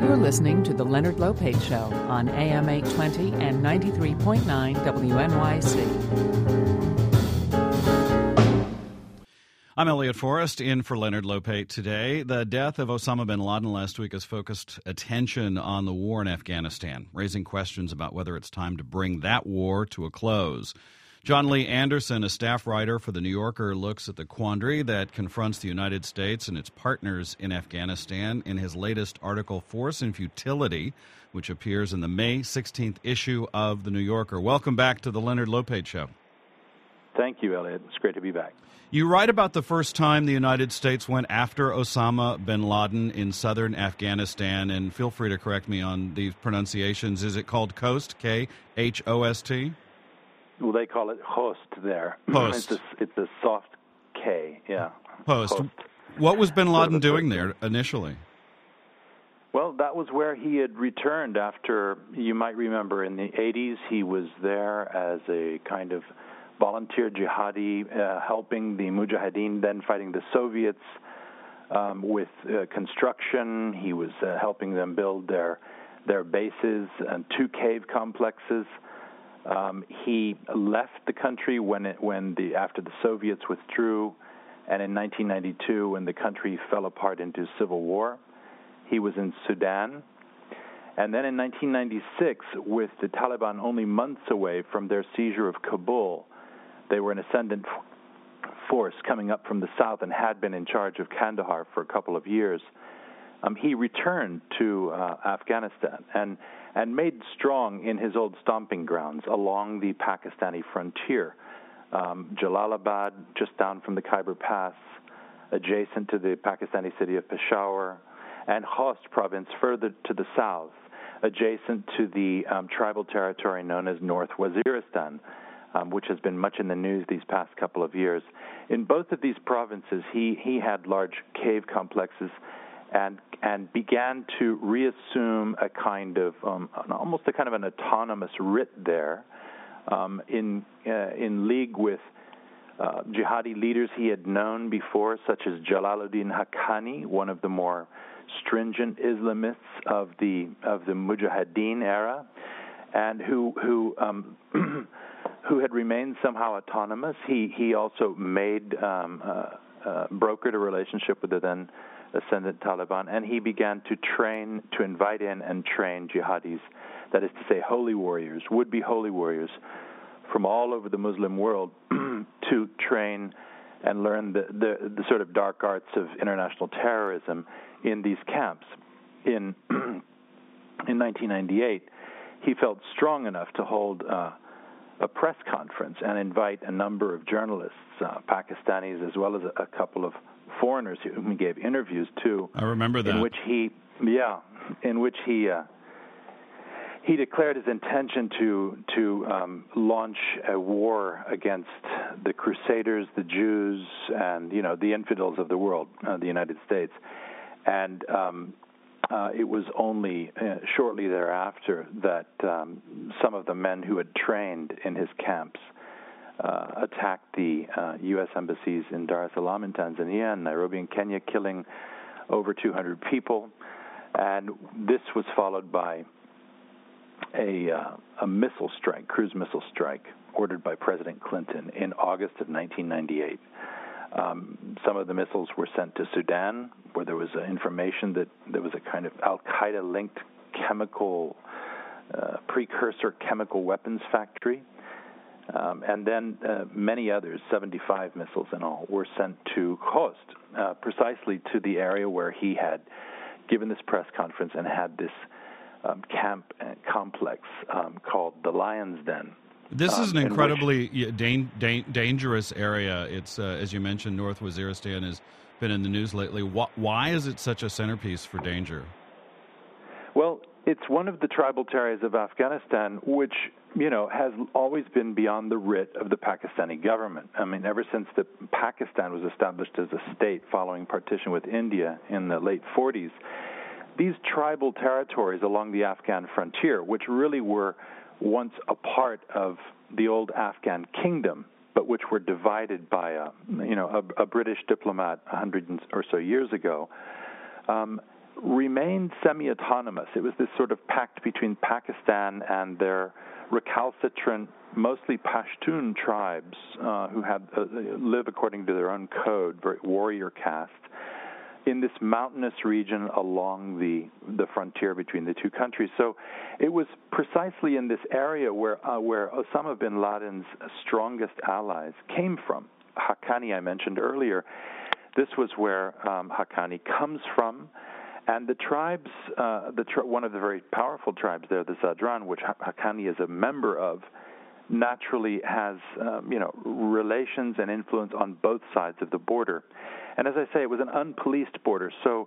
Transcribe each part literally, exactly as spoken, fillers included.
You're listening to The Leonard Lopate Show on A M eight twenty and ninety-three point nine W N Y C. I'm Elliot Forrest, in for Leonard Lopate today. The death of Osama bin Laden last week has focused attention on the war in Afghanistan, raising questions about whether it's time to bring that war to a close. John Lee Anderson, a staff writer for The New Yorker, looks at the quandary that confronts the United States and its partners in Afghanistan in his latest article, Force and Futility, which appears in the May sixteenth issue of The New Yorker. Welcome back to the Leonard Lopate Show. Thank you, Elliot. It's great to be back. You write about the first time the United States went after Osama bin Laden in southern Afghanistan, and feel free to correct me on these pronunciations. Is it called Khost, K H O S T? Well, they call it host there. Post. It's a, it's a soft K, yeah. Post. Host. What was bin Laden doing there initially? Well, that was where he had returned after, you might remember, in the eighties, he was there as a kind of volunteer jihadi, uh, helping the Mujahideen, then fighting the Soviets um, with uh, construction. He was uh, helping them build their their bases and two cave complexes. Um, he left the country when it, when the after the Soviets withdrew, and in nineteen ninety-two, when the country fell apart into civil war, he was in Sudan. And then in nineteen ninety-six, with the Taliban only months away from their seizure of Kabul, they were an ascendant force coming up from the south and had been in charge of Kandahar for a couple of years. Um, he returned to uh, Afghanistan and and made strong in his old stomping grounds along the Pakistani frontier. Um, Jalalabad, just down from the Khyber Pass, adjacent to the Pakistani city of Peshawar, and Khost province further to the south, adjacent to the um, tribal territory known as North Waziristan, um, which has been much in the news these past couple of years. In both of these provinces, he, he had large cave complexes and and began to reassume a kind of, um, almost a kind of an autonomous writ there, um, in uh, in league with uh, jihadi leaders he had known before, such as Jalaluddin Haqqani, one of the more stringent Islamists of the of the Mujahideen era, and who who um, who had remained somehow autonomous. He he also made um, uh, uh, brokered a relationship with the then ascendant Taliban, and he began to train, to invite in and train jihadis, that is to say holy warriors, would-be holy warriors from all over the Muslim world to train and learn the, the, the sort of dark arts of international terrorism in these camps. In in nineteen ninety-eight, he felt strong enough to hold uh, a press conference and invite a number of journalists, uh, Pakistanis as well as a, a couple of foreigners whom he gave interviews to. I remember that. In which he, yeah, in which he uh, he declared his intention to to um, launch a war against the Crusaders, the Jews, and you know the infidels of the world, uh, the United States. And um, uh, it was only uh, shortly thereafter that um, some of the men who had trained in his camps Uh, attacked the uh, U S embassies in Dar es Salaam in Tanzania and Nairobi in Kenya, killing over two hundred people. And this was followed by a, uh, a missile strike, cruise missile strike, ordered by President Clinton in August of nineteen ninety-eight. Um, some of the missiles were sent to Sudan, where there was uh, information that there was a kind of al-Qaeda-linked chemical, uh, precursor chemical weapons factory. Um, and then uh, many others, seventy-five missiles in all, were sent to Khost, uh, precisely to the area where he had given this press conference and had this um, camp uh, complex um, called the Lion's Den. This is um, an incredibly which, da- da- dangerous area. It's, uh, as you mentioned, North Waziristan has been in the news lately. Wh- why is it such a centerpiece for danger? Well, it's one of the tribal territories of Afghanistan, which, you know, has always been beyond the writ of the Pakistani government. I mean, ever since the Pakistan was established as a state following partition with India in the late forties, these tribal territories along the Afghan frontier, which really were once a part of the old Afghan kingdom, but which were divided by a, you know, a, a British diplomat a hundred or so years ago, um, remained semi-autonomous. It was this sort of pact between Pakistan and their recalcitrant, mostly Pashtun tribes uh, who had uh, live according to their own code, very warrior caste, in this mountainous region along the the frontier between the two countries. So it was precisely in this area where uh, where Osama bin Laden's strongest allies came from. Haqqani, I mentioned earlier. This was where um, Haqqani comes from, and the tribes, uh, the tri- one of the very powerful tribes there, the Zadran, which Haqqani is a member of, naturally has um, you know relations and influence on both sides of the border. And as I say, it was an unpoliced border. So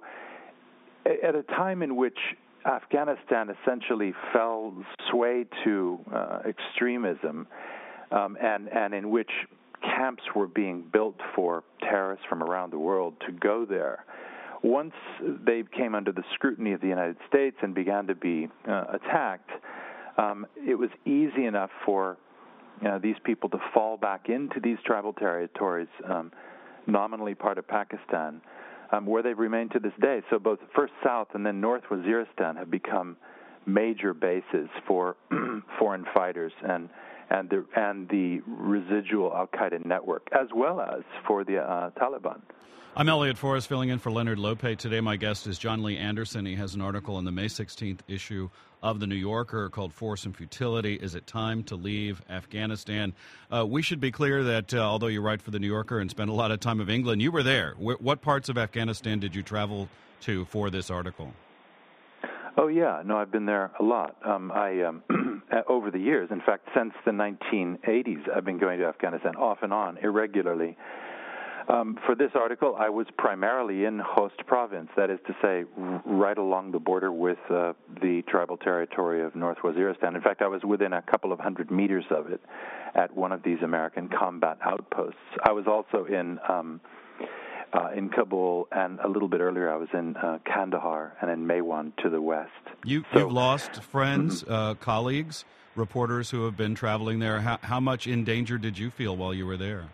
at a time in which Afghanistan essentially fell sway to uh, extremism, um, and and in which camps were being built for terrorists from around the world to go there. Once they came under the scrutiny of the United States and began to be uh, attacked, um, it was easy enough for you know, these people to fall back into these tribal territories, um, nominally part of Pakistan, um, where they've remained to this day. So both first South and then North Waziristan have become major bases for foreign fighters and and the and the residual Al-Qaeda network, as well as for the uh, Taliban. I'm Elliot Forrest, filling in for Leonard Lopate. Today my guest is John Lee Anderson. He has an article in the May sixteenth issue of The New Yorker called Force and Futility, Is It Time to Leave Afghanistan? Uh, we should be clear that uh, although you write for The New Yorker and spend a lot of time of England, you were there. Wh- what parts of Afghanistan did you travel to for this article? Oh, yeah. No, I've been there a lot. Um, I um, over the years, in fact, since the nineteen eighties, I've been going to Afghanistan off and on, irregularly. Um, for this article, I was primarily in Khost province, that is to say, r- right along the border with uh, the tribal territory of North Waziristan. In fact, I was within a couple of hundred meters of it at one of these American combat outposts. I was also in um, uh, in Kabul, and a little bit earlier I was in uh, Kandahar and in Maiwand to the west. You, so, you've lost friends, mm-hmm. uh, colleagues, reporters who have been traveling there. How, how much in danger did you feel while you were there?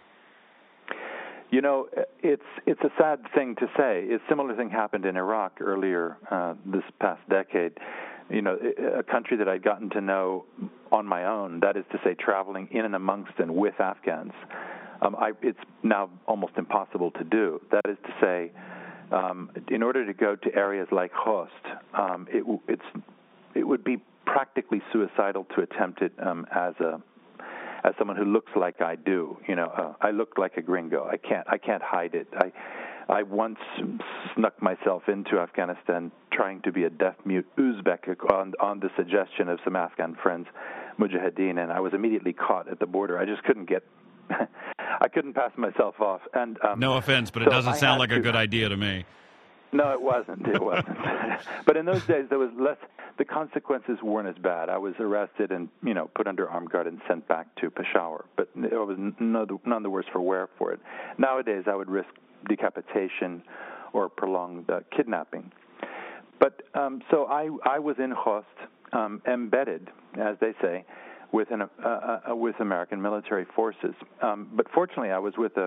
You know, it's it's a sad thing to say. A similar thing happened in Iraq earlier uh, this past decade. You know, a country that I'd gotten to know on my own, that is to say, traveling in and amongst and with Afghans. Um, I, it's now almost impossible to do. That is to say, um, in order to go to areas like Khost, um, it, it's, it would be practically suicidal to attempt it um, as a as someone who looks like I do. You know, uh, I look like a gringo. I can't I can't hide it. I I once snuck myself into Afghanistan trying to be a deaf-mute Uzbek on, on the suggestion of some Afghan friends, Mujahideen, and I was immediately caught at the border. I just couldn't get, I couldn't pass myself off. And um, no offense, but so it doesn't I sound like to, a good idea to me. No, it wasn't. It wasn't. But in those days, there was less. The consequences weren't as bad. I was arrested and, you know, put under armed guard and sent back to Peshawar. But it was none, none the worse for wear for it. Nowadays, I would risk decapitation or prolonged uh, kidnapping. But um, so I, I was in Khost, um, embedded, as they say, with an, uh, uh, with American military forces. Um, but fortunately, I was with a.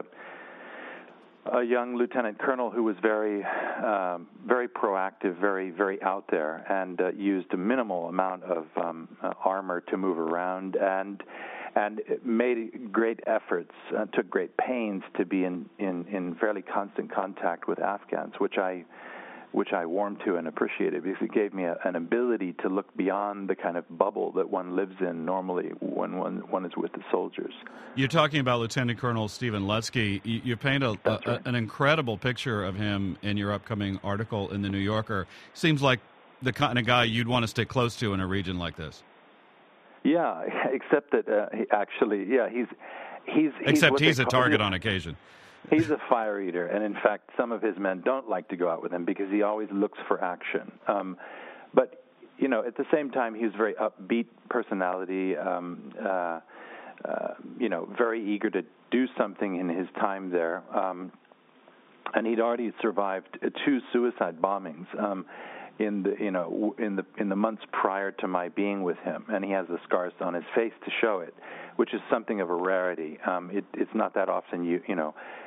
a young lieutenant colonel who was very, um, very proactive, very, very out there, and uh, used a minimal amount of um, uh, armor to move around, and and made great efforts, uh, took great pains to be in, in, in fairly constant contact with Afghans, which I which I warmed to and appreciated, because it gave me a, an ability to look beyond the kind of bubble that one lives in normally when one, one is with the soldiers. You're talking about Lieutenant Colonel Stephen Lutsky. You, you paint a, a, right. an incredible picture of him in your upcoming article in The New Yorker. Seems like the kind of guy you'd want to stay close to in a region like this. Yeah, except that uh, he actually, yeah, he's he's except he's, he's a call, target on occasion. He's a fire eater, and in fact, some of his men don't like to go out with him because he always looks for action. Um, but you know, at the same time, he was a very upbeat personality. Um, uh, uh, you know, very eager to do something in his time there, um, and he'd already survived two suicide bombings. Um, in the you know in the in the months prior to my being with him, and he has the scars on his face to show it, which is something of a rarity. Um, it, it's not that often you you know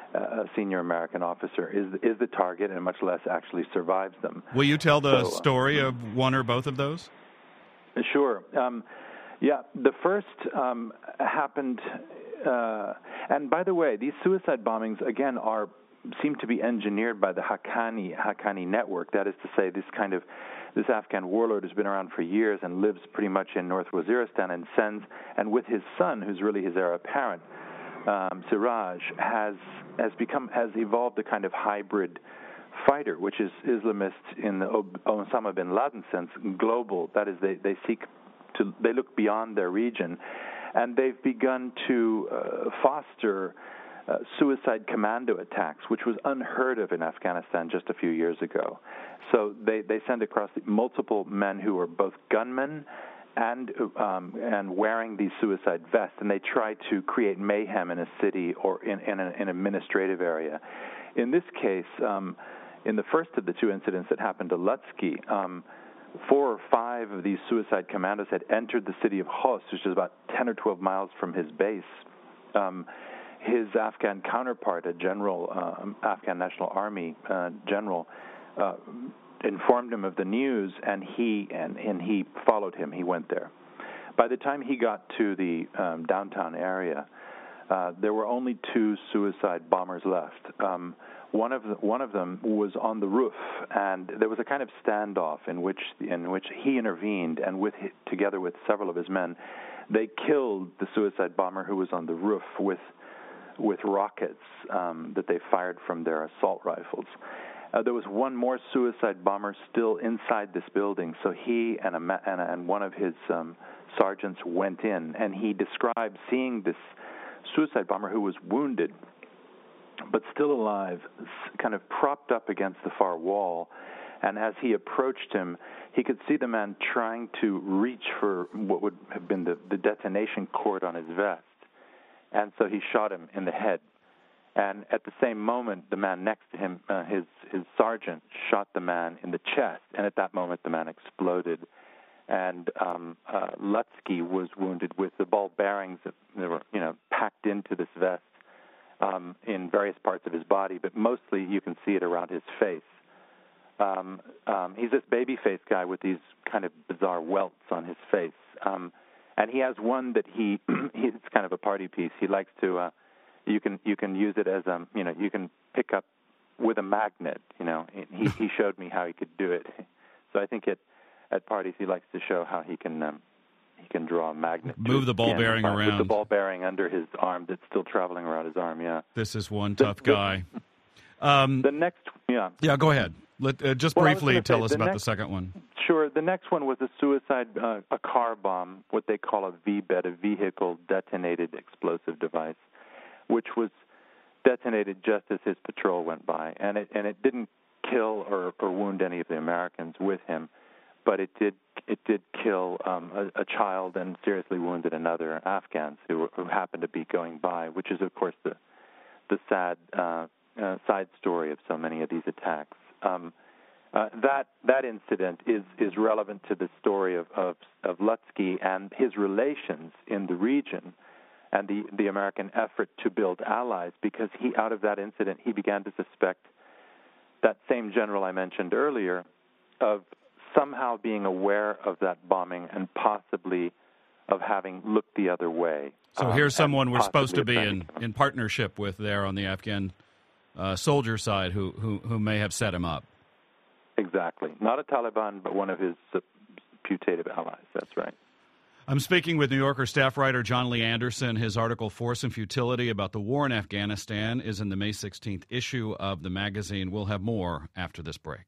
a senior American officer is is the target, and much less actually survives them. Will you tell the so, story of one or both of those? Sure. Um, yeah, the first um, happened, uh, and by the way, these suicide bombings again are seem to be engineered by the Haqqani Haqqani network. That is to say, this kind of this Afghan warlord has been around for years and lives pretty much in North Waziristan, and sends and with his son, who's really his heir apparent, um, Siraj, has has become has evolved a kind of hybrid fighter, which is Islamist in the Osama bin Laden sense, global. That is, they they seek to they look beyond their region, and they've begun to uh, foster Uh, suicide commando attacks, which was unheard of in Afghanistan just a few years ago. So they, they send across multiple men who are both gunmen and um, and wearing these suicide vests, and they try to create mayhem in a city or in, in, a, in an administrative area. In this case, um, in the first of the two incidents that happened to Lutsky, um, four or five of these suicide commandos had entered the city of Khost, which is about ten or twelve miles from his base. Um, His Afghan counterpart, a general, uh, Afghan National Army uh, general, uh, informed him of the news, and he and, and he followed him. He went there. By the time he got to the um, downtown area, uh, there were only two suicide bombers left. Um, one of the, one of them was on the roof, and there was a kind of standoff in which in which he intervened, and with together with several of his men, they killed the suicide bomber who was on the roof with. with rockets um, that they fired from their assault rifles. Uh, there was one more suicide bomber still inside this building, so he and, a ma- and, a, and one of his um, sergeants went in, and he described seeing this suicide bomber who was wounded but still alive, kind of propped up against the far wall, and as he approached him, he could see the man trying to reach for what would have been the, the detonation cord on his vest. And so he shot him in the head. And at the same moment, the man next to him, uh, his his sergeant, shot the man in the chest. And at that moment, the man exploded. And um, uh, Lutsky was wounded with the ball bearings that were, you know, packed into this vest um, in various parts of his body. But mostly, you can see it around his face. Um, um, he's this baby-faced guy with these kind of bizarre welts on his face. Um, And he has one that he, it's kind of a party piece. He likes to, uh, you can you can use it as a, you know, you can pick up with a magnet. You know, he he showed me how he could do it. So I think at at parties he likes to show how he can um, he can draw a magnet. Move the ball bearing uh, around. With the ball bearing under his arm that's still traveling around his arm. Yeah. This is one The- tough the- guy. Um, The next, yeah. yeah, go ahead. Let, uh, just Well, I was briefly gonna tell say, us the about next- the second one. Sure. The next one was a suicide, uh, a car bomb, what they call a V B E D, a vehicle detonated explosive device, which was detonated just as his patrol went by, and it and it didn't kill or, or wound any of the Americans with him, but it did it did kill um, a, a child and seriously wounded another Afghans who, who happened to be going by, which is of course the the sad uh, uh, side story of so many of these attacks. Um, Uh, that that incident is, is relevant to the story of, of, of Lutsky and his relations in the region and the, the American effort to build allies, because he out of that incident he began to suspect that same general I mentioned earlier of somehow being aware of that bombing and possibly of having looked the other way. So um, here's someone we're supposed to be possibly in, in partnership with there on the Afghan uh, soldier side who, who who may have set him up. Exactly. Not a Taliban, but one of his uh, putative allies. That's right. I'm speaking with New Yorker staff writer John Lee Anderson. His article, Force and Futility, about the war in Afghanistan is in the May sixteenth issue of the magazine. We'll have more after this break.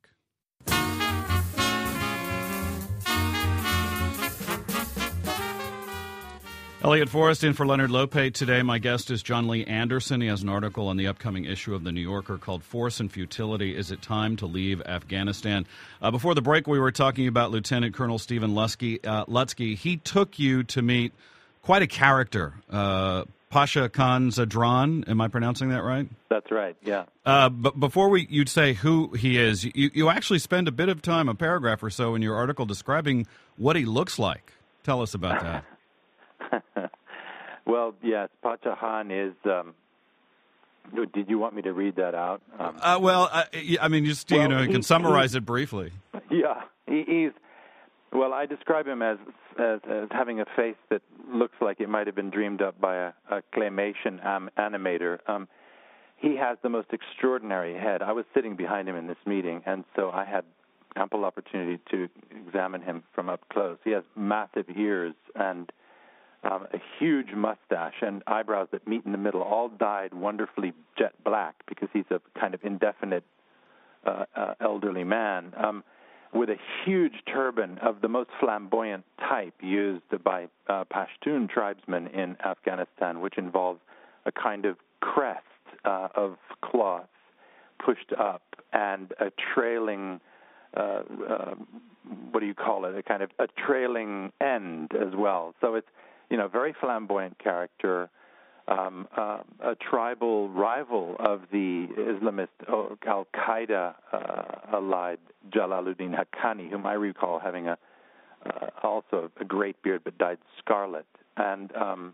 Elliot Forrest in for Leonard Lopate today. My guest is John Lee Anderson. He has an article on the upcoming issue of The New Yorker called Force and Futility, Is It Time to Leave Afghanistan? Uh, before the break, we were talking about Lieutenant Colonel Stephen Lutsky. Uh, Lutsky. He took you to meet quite a character, uh, Pasha Khan Zadran. Am I pronouncing that right? That's right, yeah. Uh, but before we, you'd say who he is, you, you actually spend a bit of time, a paragraph or so in your article describing what he looks like. Tell us about that. Well, yes, Pasha Khan is um, Did you want me to read that out? Um, uh, well, I, I mean, just well, you know, you he, can summarize he, it briefly. Yeah, he, he's. Well, I describe him as, as as having a face that looks like it might have been dreamed up by a, a claymation am, animator. Um, he has the most extraordinary head. I was sitting behind him in this meeting, and so I had ample opportunity to examine him from up close. He has massive ears and um, a huge mustache and eyebrows that meet in the middle, all dyed wonderfully jet black because he's a kind of indefinite uh, uh, elderly man, um, with a huge turban of the most flamboyant type used by uh, Pashtun tribesmen in Afghanistan, which involves a kind of crest uh, of cloth pushed up and a trailing Uh, uh, what do you call it? A kind of a trailing end as well. So it's, you know, very flamboyant character, um, uh, a tribal rival of the Islamist Al Qaeda uh, allied Jalaluddin Haqqani, whom I recall having a uh, also a great beard but dyed scarlet, and um,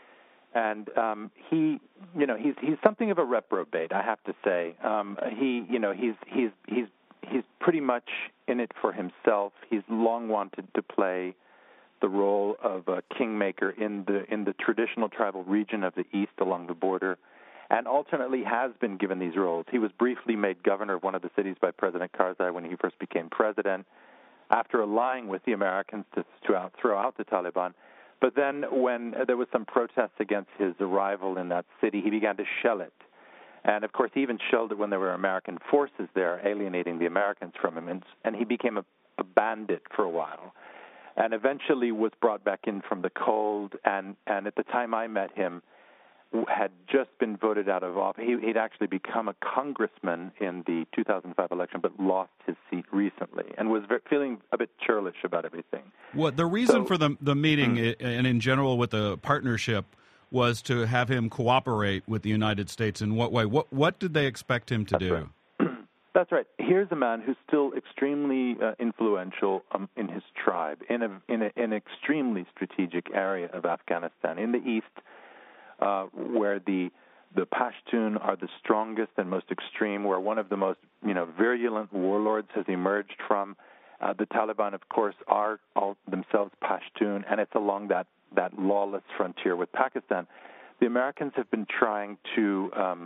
and um, he, you know, he's he's something of a reprobate, I have to say. Um, he, you know, he's he's he's He's pretty much in it for himself. He's long wanted to play the role of a kingmaker in the in the traditional tribal region of the east along the border, and alternately has been given these roles. He was briefly made governor of one of the cities by President Karzai when he first became president, after allying with the Americans to, to throw out the Taliban. But then when there was some protests against his arrival in that city, he began to shell it. And, of course, he even shelled it when there were American forces there alienating the Americans from him. And, and he became a, a bandit for a while and eventually was brought back in from the cold. And, and at the time I met him, had just been voted out of office. He, he'd actually become a congressman in the two thousand five election, but lost his seat recently and was very, feeling a bit churlish about everything. What the reason so, for the, the meeting mm-hmm. and in general with the partnership was to have him cooperate with the United States. In what way? What what did they expect him to That's do? Right. That's right. Here's a man who's still extremely uh, influential um, in his tribe, in, a, in a, an extremely strategic area of Afghanistan, in the east, uh, where the the Pashtun are the strongest and most extreme, where one of the most you know virulent warlords has emerged from. Uh, the Taliban, of course, are all themselves Pashtun, and it's along that that lawless frontier with Pakistan. The Americans have been trying to um,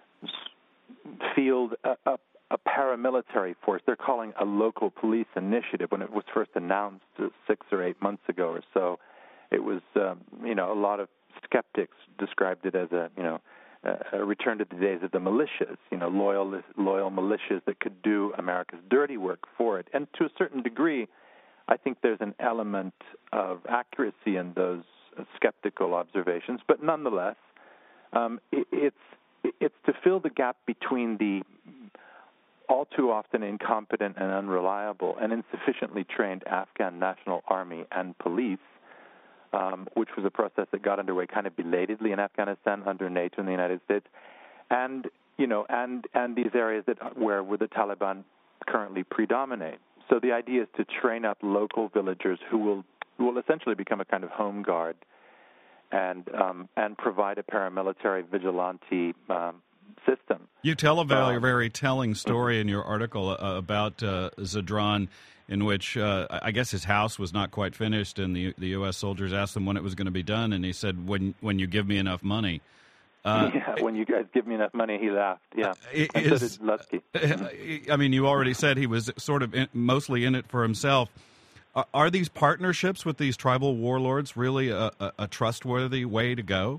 field a, a, a paramilitary force. They're calling a local police initiative. When it was first announced uh, six or eight months ago or so, it was, um, you know, a lot of skeptics described it as a, you know, a return to the days of the militias, you know, loyal, loyal militias that could do America's dirty work for it. And to a certain degree, I think there's an element of accuracy in those skeptical observations, but nonetheless, um, it, it's it's to fill the gap between the all too often incompetent and unreliable and insufficiently trained Afghan National Army and police, um, which was a process that got underway kind of belatedly in Afghanistan under NATO and the United States, and you know, and and these areas that where where the Taliban currently predominate. So the idea is to train up local villagers who will who will essentially become a kind of home guard and um, and provide a paramilitary vigilante um, system. You tell a very, um, very telling story in your article uh, about uh, Zadran, in which uh, I guess his house was not quite finished, and the the U S soldiers asked him when it was going to be done, and he said, "When when you give me enough money." Uh, yeah, when you guys give me enough money, he laughed. Yeah, uh, and is, so did Lutsky. I mean, you already said he was sort of in, mostly in it for himself. Are, are these partnerships with these tribal warlords really a, a, a trustworthy way to go?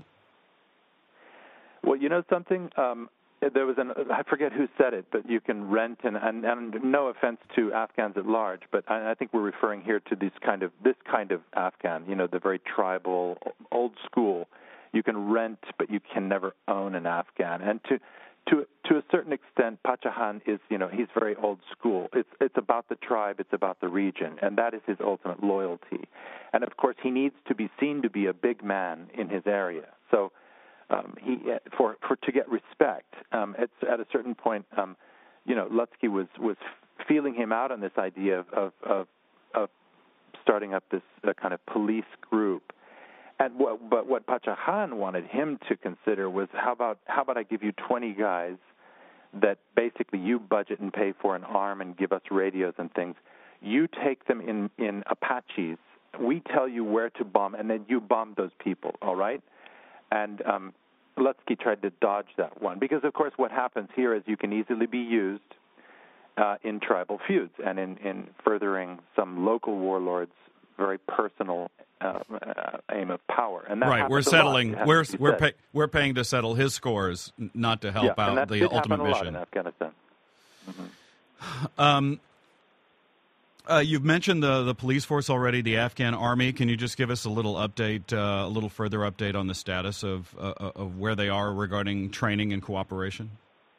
Well, you know something? Um, there was an, I forget who said it, but you can rent, and, and, and no offense to Afghans at large, but I, I think we're referring here to this kind of this kind of Afghan, you know, the very tribal, old school. You can rent, but you can never own an Afghan. And to to to a certain extent, Pachahan is, you know, he's very old school. It's it's about the tribe, it's about the region, and that is his ultimate loyalty. And of course, he needs to be seen to be a big man in his area. So um, he for for to get respect. Um, it's at a certain point, um, you know, Lutsky was was feeling him out on this idea of of of, of starting up this uh, kind of police group. And what, but what Pacha Khan wanted him to consider was, how about how about I give you twenty guys that basically you budget and pay for an arm and give us radios and things. You take them in, in Apaches. We tell you where to bomb, and then you bomb those people, all right? And um, Lutsky tried to dodge that one because, of course, what happens here is you can easily be used uh, in tribal feuds and in, in furthering some local warlords' very personal uh, uh, aim of power. And that right, we're settling. We're we're pay, we're paying to settle his scores, not to help yeah, out the ultimate a mission. Lot in Afghanistan. Mm-hmm. Um, uh, you've mentioned the the police force already, the Afghan army. Can you just give us a little update, uh, a little further update on the status of uh, of where they are regarding training and cooperation?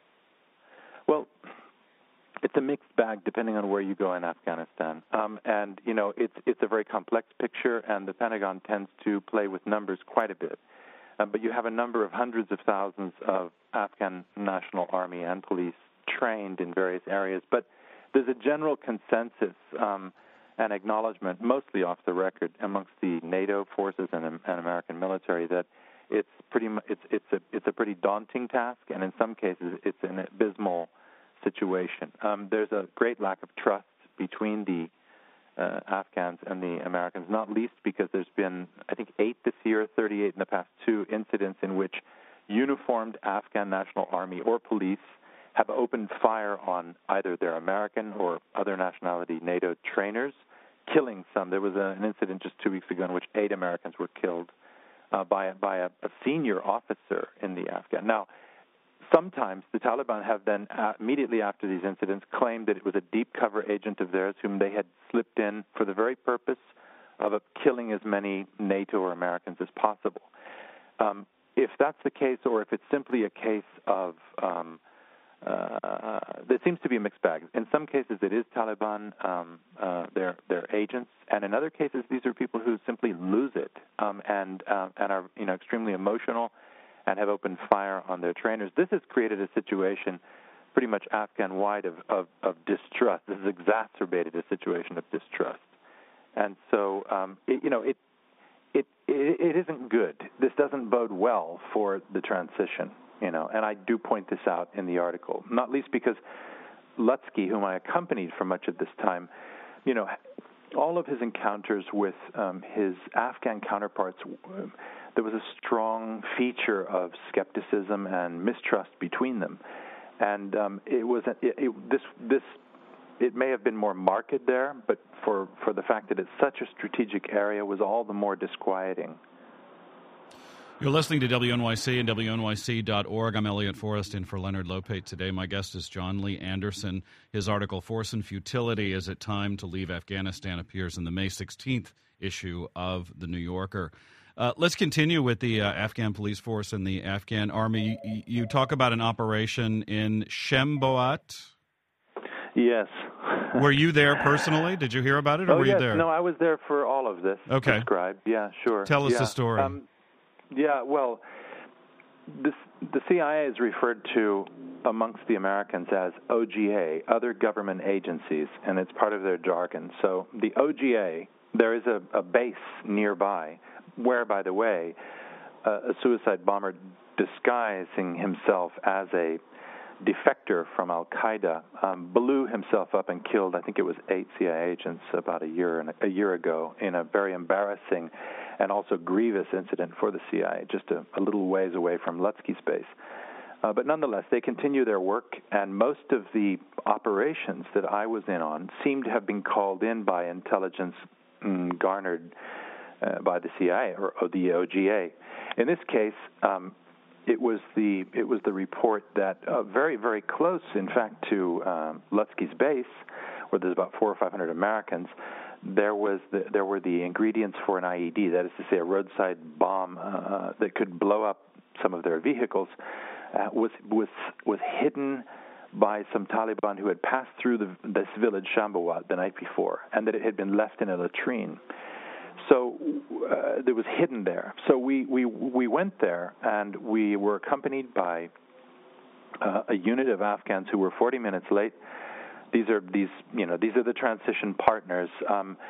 Well, it's a mixed bag depending on where you go in Afghanistan. Um, and, you know, it's it's a very complex picture, and the Pentagon tends to play with numbers quite a bit. Uh, but you have a number of hundreds of thousands of Afghan National Army and police trained in various areas. But there's a general consensus um, and acknowledgement, mostly off the record, amongst the NATO forces and, and American military that it's pretty mu- it's it's a it's a pretty daunting task, and in some cases it's an abysmal situation. Um, there's a great lack of trust between the uh, Afghans and the Americans, not least because there's been, I think, eight this year, thirty-eight in the past two incidents in which uniformed Afghan National Army or police have opened fire on either their American or other nationality NATO trainers, killing some. There was a, an incident just two weeks ago in which eight Americans were killed uh, by, by a, a senior officer in the Afghan. Now, sometimes the Taliban have then, uh, immediately after these incidents, claimed that it was a deep cover agent of theirs whom they had slipped in for the very purpose of uh, killing as many NATO or Americans as possible. Um, if that's the case, or if it's simply a case of, um, uh, there seems to be a mixed bag. In some cases, it is Taliban, um, uh, their their agents, and in other cases, these are people who simply lose it um, and uh, and are you know extremely emotional and have opened fire on their trainers. This has created a situation pretty much Afghan-wide of, of, of distrust. This has exacerbated a situation of distrust. And so, um, it, you know, it, it it it isn't good. This doesn't bode well for the transition, you know, and I do point this out in the article, not least because Lutsky, whom I accompanied for much of this time, you know, all of his encounters with um, his Afghan counterparts, uh, there was a strong feature of skepticism and mistrust between them, and um, it was it, it, this this it may have been more marked there, but for for the fact that it's such a strategic area was all the more disquieting. You're listening to W N Y C and W N Y C dot org. I'm Elliot Forrest in for Leonard Lopate today. My guest is John Lee Anderson. His article, Force and Futility, Is It Time to Leave Afghanistan?, appears in the May sixteenth issue of The New Yorker. Uh, let's continue with the uh, Afghan police force and the Afghan army. You, you talk about an operation in Shemboat. Yes. Were you there personally? Did you hear about it, or oh, were yes. you there? No, I was there for all of this. Okay. Described. Yeah, sure. Tell us yeah. the story. Um, yeah, well, this, the C I A is referred to amongst the Americans as O G A, other government agencies, and it's part of their jargon. So the O G A, there is a, a base nearby where, by the way, uh, a suicide bomber disguising himself as a defector from Al-Qaeda um, blew himself up and killed, I think it was eight C I A agents about a year and a, a year ago in a very embarrassing and also grievous incident for the C I A, just a, a little ways away from Lutsky's base. Uh, but nonetheless, they continue their work, and most of the operations that I was in on seem to have been called in by intelligence mm, garnered uh, by the C I A or, or the O G A. In this case, um, it was the it was the report that uh, very very close, in fact, to um, Lutsky's base, where there's about four or five hundred Americans. There was the, there were the ingredients for an I E D, that is to say, a roadside bomb uh, that could blow up some of their vehicles. Uh, was was was hidden by some Taliban who had passed through the, this village Shambawat the night before, and that it had been left in a latrine. So uh, it was hidden there. So we, we we went there, and we were accompanied by uh, a unit of Afghans who were forty minutes late. These are these you know these are the transition partners. Um,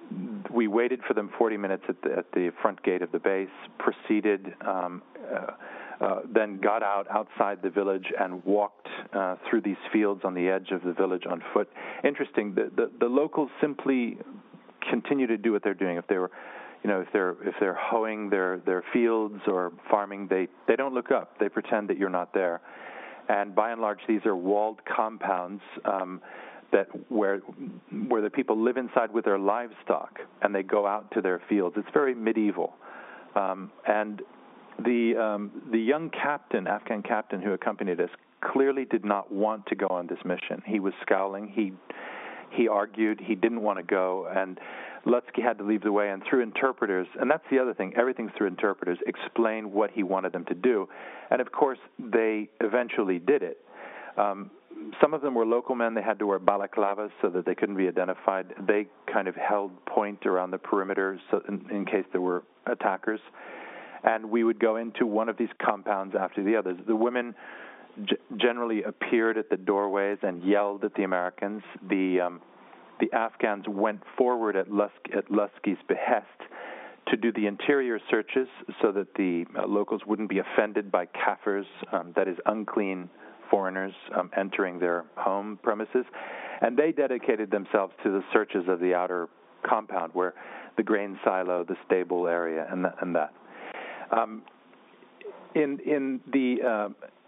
we waited for them forty minutes at the, at the front gate of the base, proceeded, um, uh, uh, then got out outside the village and walked uh, through these fields on the edge of the village on foot. Interesting, the, the, the locals simply continue to do what they're doing. If they were, you know, if they're if they're hoeing their, their fields or farming, they, they don't look up. They pretend that you're not there. And by and large, these are walled compounds um, that where where the people live inside with their livestock, and they go out to their fields. It's very medieval. Um, and the um, the young captain, Afghan captain who accompanied us, clearly did not want to go on this mission. He was scowling. He he argued. He didn't want to go, and Lutzke had to lead the way, and through interpreters, and that's the other thing, everything's through interpreters, explain what he wanted them to do. And, of course, they eventually did it. Um, some of them were local men. They had to wear balaclavas so that they couldn't be identified. They kind of held point around the perimeter so in, in case there were attackers. And we would go into one of these compounds after the others. The women g- generally appeared at the doorways and yelled at the Americans. The... Um, The Afghans went forward at, Lusk, at Lutzke's behest to do the interior searches so that the uh, locals wouldn't be offended by Kafirs, um, that is, unclean foreigners um, entering their home premises. And they dedicated themselves to the searches of the outer compound, where the grain silo, the stable area, and that. And that. Um, in in the uh,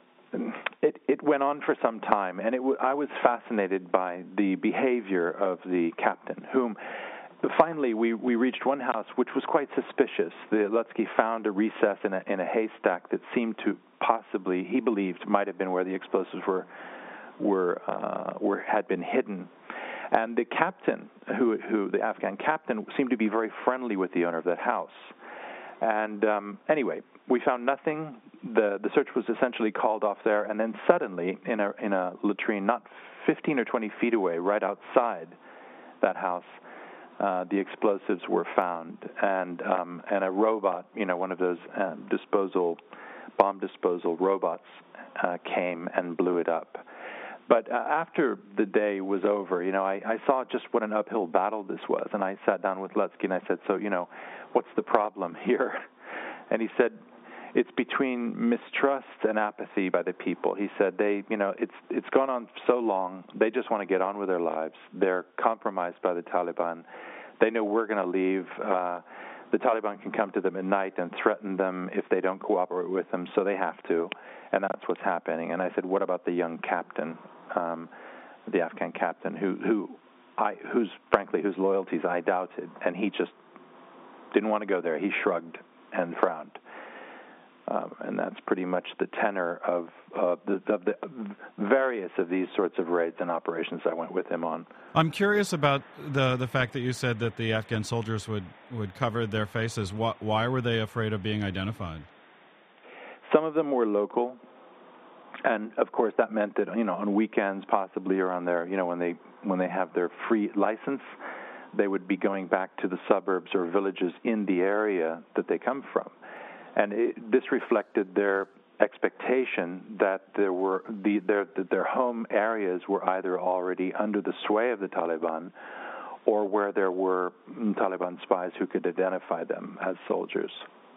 It, it went on for some time, and it w- I was fascinated by the behavior of the captain, whom finally we, we reached one house which was quite suspicious. The Lutzke found a recess in a, in a haystack that seemed to possibly, he believed, might have been where the explosives were were uh, were had been hidden. And the captain, who who the Afghan captain, seemed to be very friendly with the owner of that house. And um, anyway, we found nothing. The the search was essentially called off there, and then suddenly, in a in a latrine not fifteen or twenty feet away, right outside that house, uh, the explosives were found, and um, and a robot, you know, one of those uh, disposal bomb disposal robots, uh, came and blew it up. But uh, after the day was over, you know, I, I saw just what an uphill battle this was, and I sat down with Lutzke and I said, so, you know, what's the problem here? And he said, it's between mistrust and apathy by the people. He said they, you know, it's it's gone on so long, they just want to get on with their lives. They're compromised by the Taliban. They know we're going to leave. Uh, the Taliban can come to them at night and threaten them if they don't cooperate with them, so they have to, and that's what's happening. And I said, what about the young captain, um, the Afghan captain, who, who I, who's frankly, whose loyalties I doubted, and he just didn't want to go there. He shrugged and frowned. Um, and that's pretty much the tenor of, uh, the, of the various of these sorts of raids and operations I went with him on. I'm curious about the the fact that you said that the Afghan soldiers would, would cover their faces. Why, why were they afraid of being identified? Some of them were local, and of course that meant that, you know, on weekends possibly, or on their, you know, when they when they have their free license, they would be going back to the suburbs or villages in the area that they come from. And it, this reflected their expectation that there were the, their that their home areas were either already under the sway of the Taliban, or where there were Taliban spies who could identify them as soldiers.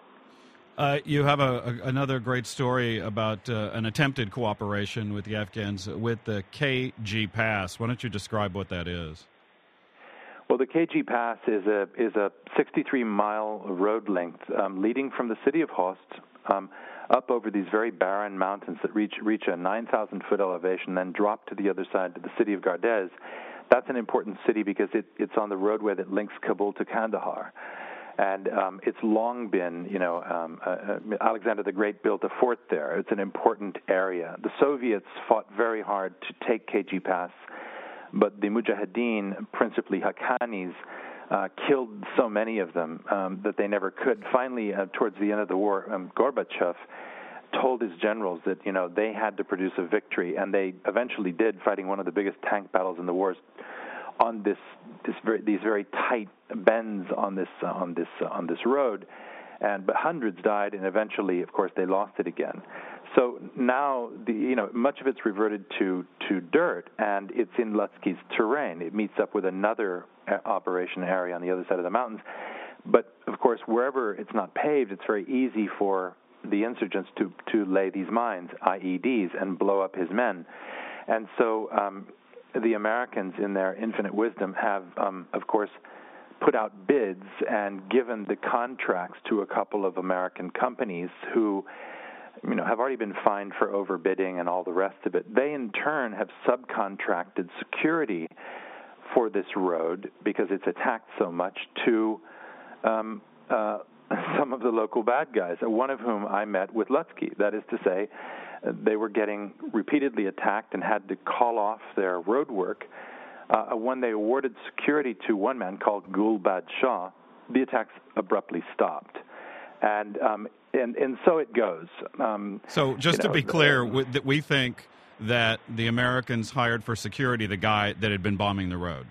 Uh, you have a, a, another great story about uh, an attempted cooperation with the Afghans with the K G Pass. Why don't you describe what that is? Well, the K G Pass is a is a sixty-three mile road length um, leading from the city of Khost um, up over these very barren mountains that reach reach a nine thousand foot elevation, then drop to the other side to the city of Gardez. That's an important city because it, it's on the roadway that links Kabul to Kandahar. And um, it's long been, you know, um, uh, Alexander the Great built a fort there. It's an important area. The Soviets fought very hard to take K G Pass, but the Mujahideen, principally Haqqanis, uh, killed so many of them um, that they never could. Finally, uh, towards the end of the war, um, Gorbachev told his generals that, you know, they had to produce a victory, and they eventually did, fighting one of the biggest tank battles in the wars on this, this very, these very tight bends on this uh, on this uh, on this road, and but hundreds died, and eventually, of course, they lost it again. so now, the, you know, much of it's reverted to, to dirt, and it's in Lutzky's terrain. It meets up with another operation area on the other side of the mountains. But, of course, wherever it's not paved, it's very easy for the insurgents to, to lay these mines, I E Ds, and blow up his men. And so um, the Americans, in their infinite wisdom, have, um, of course, put out bids and given the contracts to a couple of American companies who, you know, have already been fined for overbidding and all the rest of it. They, in turn, have subcontracted security for this road because it's attacked so much to um, uh, some of the local bad guys, one of whom I met with Lutzky. That is to say, they were getting repeatedly attacked and had to call off their road work. Uh, when they awarded security to one man called Gul Bad Shah, the attacks abruptly stopped. And um, and, and so it goes. Um, so just you to know, be clear, uh, we, that we think that the Americans hired for security the guy that had been bombing the road.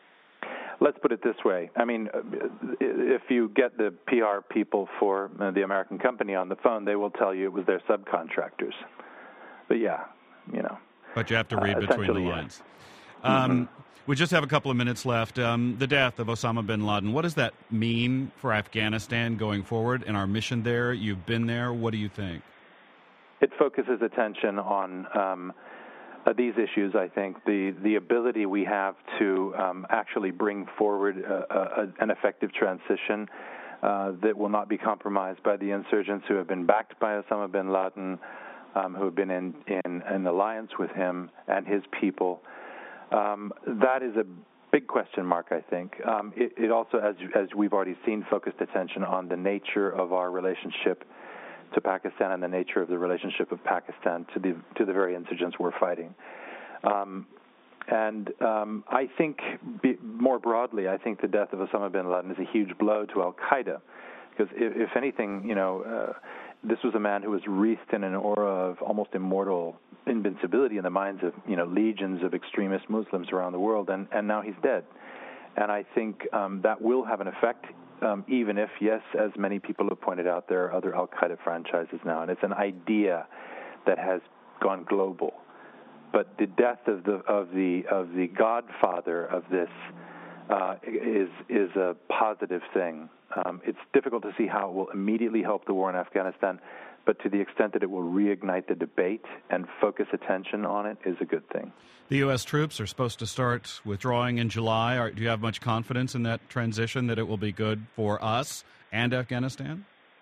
Let's put it this way. I mean, if you get the P R people for the American company on the phone, they will tell you it was their subcontractors. But yeah, you know. But you have to read uh, between the yeah. lines. Um, mm-hmm. We just have a couple of minutes left. Um, the death of Osama bin Laden, what does that mean for Afghanistan going forward and our mission there? You've been there. What do you think? It focuses attention on um, uh, these issues, I think. The, the ability we have to um, actually bring forward a, a, an effective transition uh, that will not be compromised by the insurgents who have been backed by Osama bin Laden, um, who have been in, in an alliance with him and his people. Um, that is a big question mark, I think. Um, it, it also, as, as we've already seen, focused attention on the nature of our relationship to Pakistan and the nature of the relationship of Pakistan to the to the very insurgents we're fighting. Um, and um, I think, be, more broadly, I think the death of Osama bin Laden is a huge blow to Al-Qaeda, because if, if anything, you know, uh, this was a man who was wreathed in an aura of almost immortal invincibility in the minds of, you know, legions of extremist Muslims around the world, and, and now he's dead. And I think um, that will have an effect, um, even if, yes, as many people have pointed out, there are other Al-Qaeda franchises now, and it's an idea that has gone global. But the death of the of the of the godfather of this uh, is is a positive thing. Um, it's difficult to see how it will immediately help the war in Afghanistan, but to the extent that it will reignite the debate and focus attention on it is a good thing. The U S troops are supposed to start withdrawing in July. Are, do you have much confidence in that transition, that it will be good for us and Afghanistan?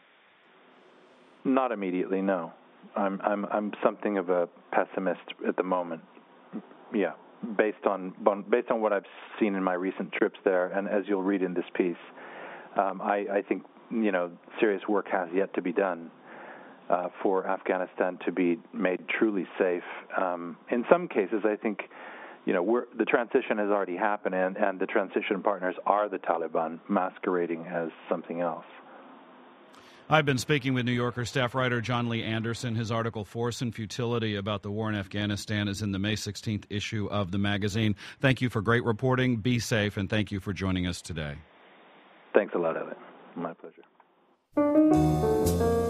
Not immediately, no. I'm I'm I'm something of a pessimist at the moment. Yeah, based on based on what I've seen in my recent trips there, and as you'll read in this piece, um, I, I think you know serious work has yet to be done uh, for Afghanistan to be made truly safe. Um, in some cases, I think you know we're, the transition has already happened, and, and the transition partners are the Taliban masquerading as something else. I've been speaking with New Yorker staff writer John Lee Anderson. His article, Force and Futility, about the war in Afghanistan is in the May sixteenth issue of the magazine. Thank you for great reporting. Be safe, and thank you for joining us today. Thanks a lot, Elliot. My pleasure.